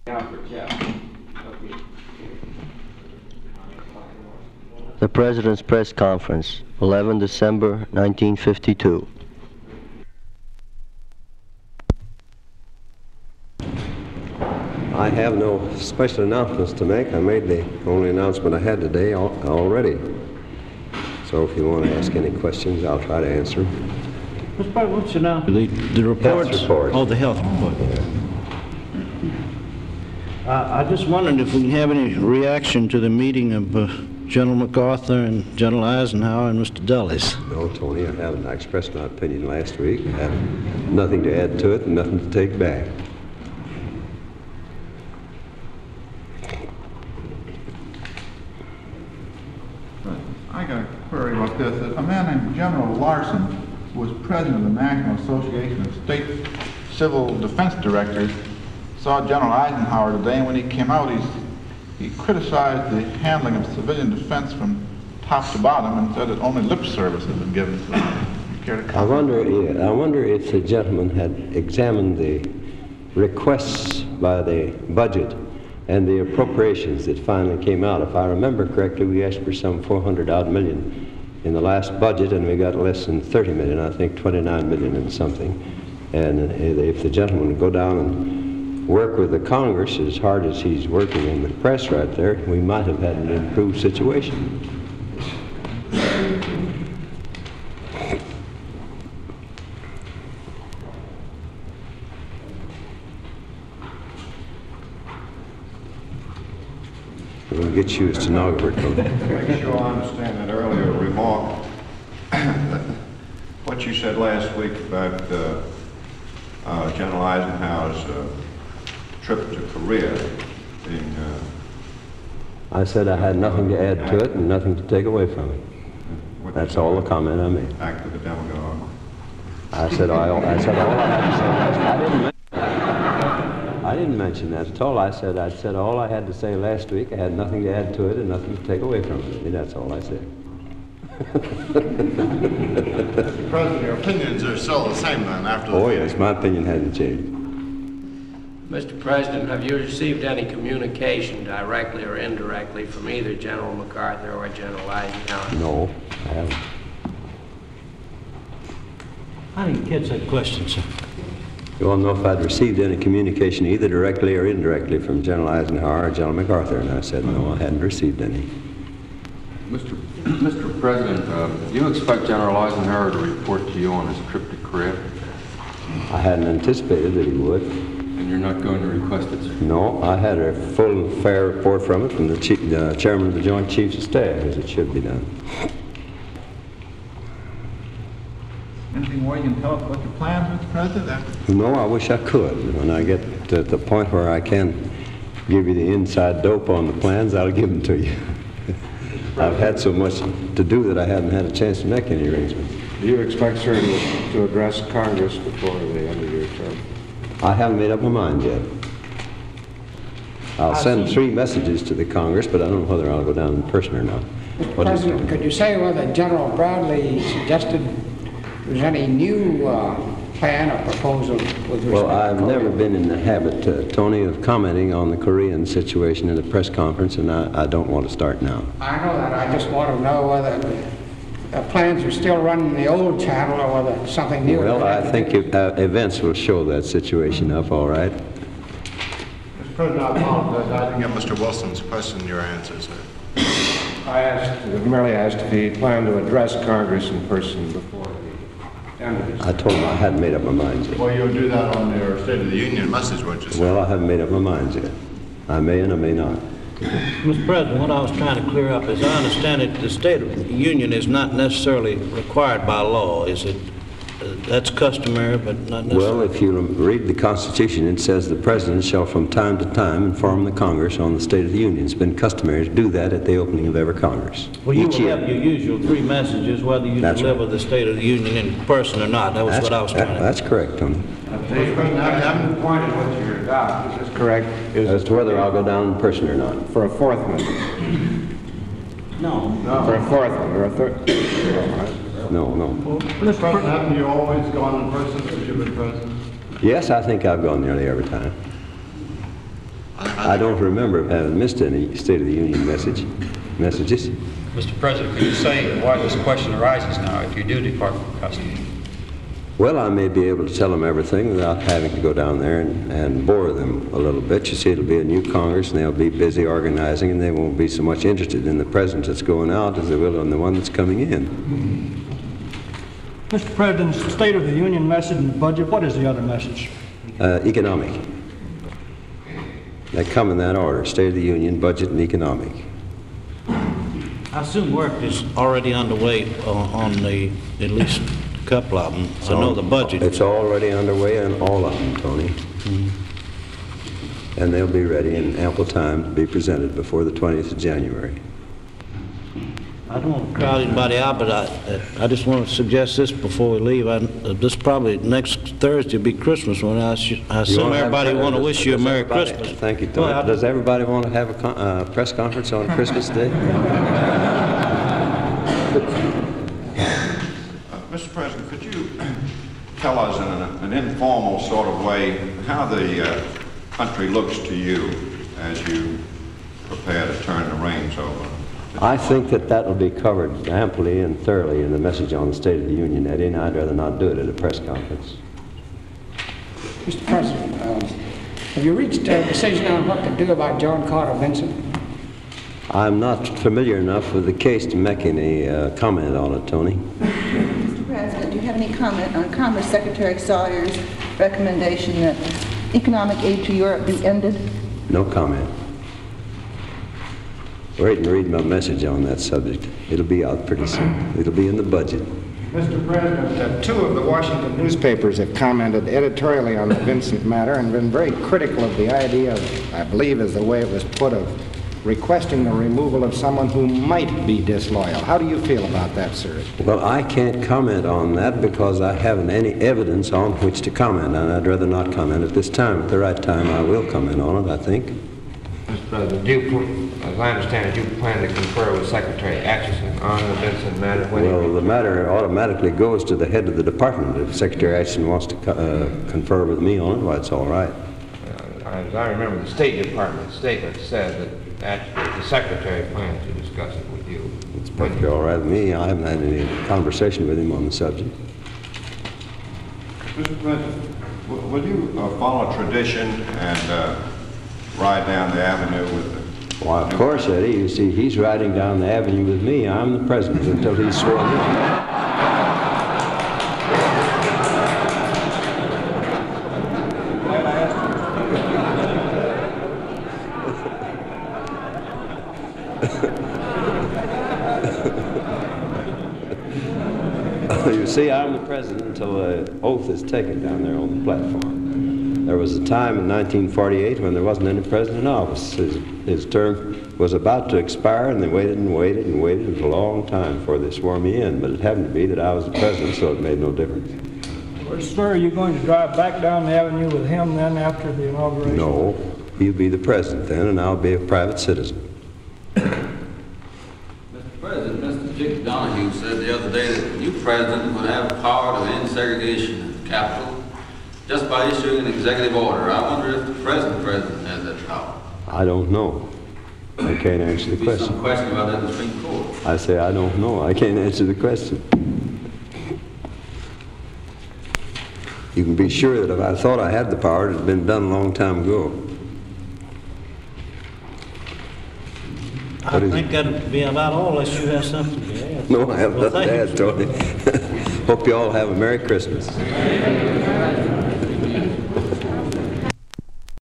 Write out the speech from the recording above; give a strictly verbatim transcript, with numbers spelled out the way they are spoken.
The President's Press Conference, eleven December nineteen fifty-two. I have no special announcements to make. I made the only announcement I had today al already. So if you want to ask any questions, I'll try to answer them. Mister President, what's your now? The, the reports? Health reports. Oh, the health report. Yeah. Uh, I just wondered if we can have any reaction to the meeting of uh, General MacArthur and General Eisenhower and Mister Dulles. No, Tony, I haven't. I expressed my opinion last week. I have nothing to add to it and nothing to take back. I got a query about this. A man named General Larson, who was president of the National Association of State Civil Defense Directors, saw General Eisenhower today, and when he came out, he's, he criticized the handling of civilian defense from top to bottom and said that only lip service had been given. So, you care to comment? I wonder, yeah, I wonder if the gentleman had examined the requests by the budget and the appropriations that finally came out. If I remember correctly, we asked for some four hundred odd million in the last budget, and we got less than thirty million, I think twenty-nine million and something. And if the gentleman would go down and work with the Congress as hard as he's working in the press right there, we might have had an improved situation. We'll get you a stenographer. Make sure I understand that earlier remark. What you said last week about uh, uh, General Eisenhower's uh, trip to Korea being... Uh, I said I had nothing to add to it and nothing to take away from it. That's all the comment I made. Act of the demagogue. I said I, I said all I had to say. I didn't. I didn't mention that at all. I said I said all I had to say last week. I had nothing to add to it and nothing to take away from it. And that's all I said. Mister President, your opinions are still the same then after the Oh meeting. yes, my opinion hasn't changed. Mister President, have you received any communication directly or indirectly from either General MacArthur or General Eisenhower? No, I haven't. I didn't catch that question, sir. You want to know if I'd received any communication either directly or indirectly from General Eisenhower or General MacArthur, and I said no, I hadn't received any. Mister Mister President, uh, do you expect General Eisenhower to report to you on his trip to Korea? I hadn't anticipated that he would. And you're not going to request it, sir? No, I had a full and fair report from it from the chief, uh, chairman of the Joint Chiefs of Staff, as it should be done. Anything more you can tell us about your plans, Mister President? After No, I wish I could. When I get to the point where I can give you the inside dope on the plans, I'll give them to you. I've had so much to do that I haven't had a chance to make any arrangements. Do you expect, sir, to, to address Congress before the end of your term? I haven't made up my mind yet. I'll send three messages to the Congress, but I don't know whether I'll go down in person or not. Mister What is- President, could you say whether General Bradley suggested there's any new uh, plan or proposal with respect Well, I've to Korea? never been in the habit, uh, Tony, of commenting on the Korean situation in a press conference, and I, I don't want to start now. I know that. I just want to know whether the plans are still running the old channel or whether something new. Well, I think if, uh, events will show that situation up, all right. Mister President, I apologize. I didn't get Mister Wilson's question, your answer, sir. I asked, merely asked if he planned to address Congress in person before the end of his I told him I hadn't made up my mind yet. Well, you'll do that on your State of the Union message, won't you, sir? Well, I haven't made up my mind yet. I may and I may not. Mister President, what I was trying to clear up is I understand that the State of the Union is not necessarily required by law. Is it? Uh, that's customary, but not necessarily. Well, if you read the Constitution, it says the President shall from time to time inform the Congress on the State of the Union. It's been customary to do that at the opening of every Congress. Well, you Each will year. have your usual three messages, whether you That's deliver right. the State of the Union in person or not. That was That's, what I was that- trying to... that's correct, Tony. Mister President, I haven't pointed what you're about. Is this correct? Is As to whether I'll go down in person or not. for a fourth message? No. For a fourth one or a third? No, no. Mister President, haven't you always gone in person since you've been president? Yes, I think I've gone nearly every time. I I don't remember having missed any State of the Union message, messages. Mister President, can you say why this question arises now if you do depart from custom? Well, I may be able to tell them everything without having to go down there and, and bore them a little bit. You see, it'll be a new Congress, and they'll be busy organizing, and they won't be so much interested in the president that's going out as they will in the one that's coming in. Mister President, State of the Union message and budget, what is the other message? Uh, economic. They come in that order: State of the Union, budget, and economic. I assume work is already underway on, on the, at least a couple of them. So I know the budget. It's already underway on all of them, Tony. Mm-hmm. And they'll be ready in ample time to be presented before the twentieth of January. I don't want to crowd anybody out, but I, I just want to suggest this before we leave. I, uh, this probably next Thursday will be Christmas when I, I assume everybody want to wish you a Merry Christmas. Thank you, Tony. Well, does everybody want to have a con uh, press conference on Christmas Day? Uh, Mister President, could you tell us in an, an informal sort of way how the uh, country looks to you as you prepare to turn the reins over? I think that that will be covered amply and thoroughly in the message on the State of the Union, Eddie, and I'd rather not do it at a press conference. Mister President, um, have you reached a decision on what to do about John Carter Vinson? I'm not familiar enough with the case to make any uh, comment on it, Tony. Mister President, do you have any comment on Commerce Secretary Sawyer's recommendation that economic aid to Europe be ended? No comment. Wait and read my message on that subject. It'll be out pretty soon. It'll be in the budget. Mister President, uh, two of the Washington newspapers have commented editorially on the Vincent matter and been very critical of the idea of, I believe is the way it was put, of requesting the removal of someone who might be disloyal. How do you feel about that, sir? Well, I can't comment on that because I haven't any evidence on which to comment, and I'd rather not comment at this time. At the right time, I will comment on it, I think. Mister President, do you, as I understand it, you plan to confer with Secretary Atchison on the Vincent matter? When Well, the matter automatically goes to the head of the department. If Secretary Atchison wants to uh, confer with me on it, well, it's all right. Uh, as I remember, the State Department statement said that actually the Secretary plans to discuss it with you. It's perfectly all right with me. I haven't had any conversation with him on the subject. Mister President, w will you uh, follow tradition and uh, ride down the avenue with the... Why, of course, Eddie. You see, he's riding down the avenue with me. I'm the president until he's sworn in. You see, I'm the president until an oath is taken down there on the platform. There was a time in nineteen forty-eight when there wasn't any president in office. His, his term was about to expire, and they waited and waited and waited. It was a long time before they swore me in, but it happened to be that I was the president, so it made no difference. Well, sir, are you going to drive back down the avenue with him then after the inauguration? No, he'll be the president then, and I'll be a private citizen. Mister President, Mister Dick Donahue said the other day that the new president would have power to end segregation in the Capitol just by issuing an executive order. I wonder if the present president has that power. I don't know. I can't answer the There'll be question. some question about that in the Supreme Court. I say I don't know. I can't answer the question. You can be sure that if I thought I had the power, it had been done a long time ago. I think that'd be about all, unless you have something to add. No, I have Well, nothing to thank add, Tony. Hope you all have a Merry Christmas.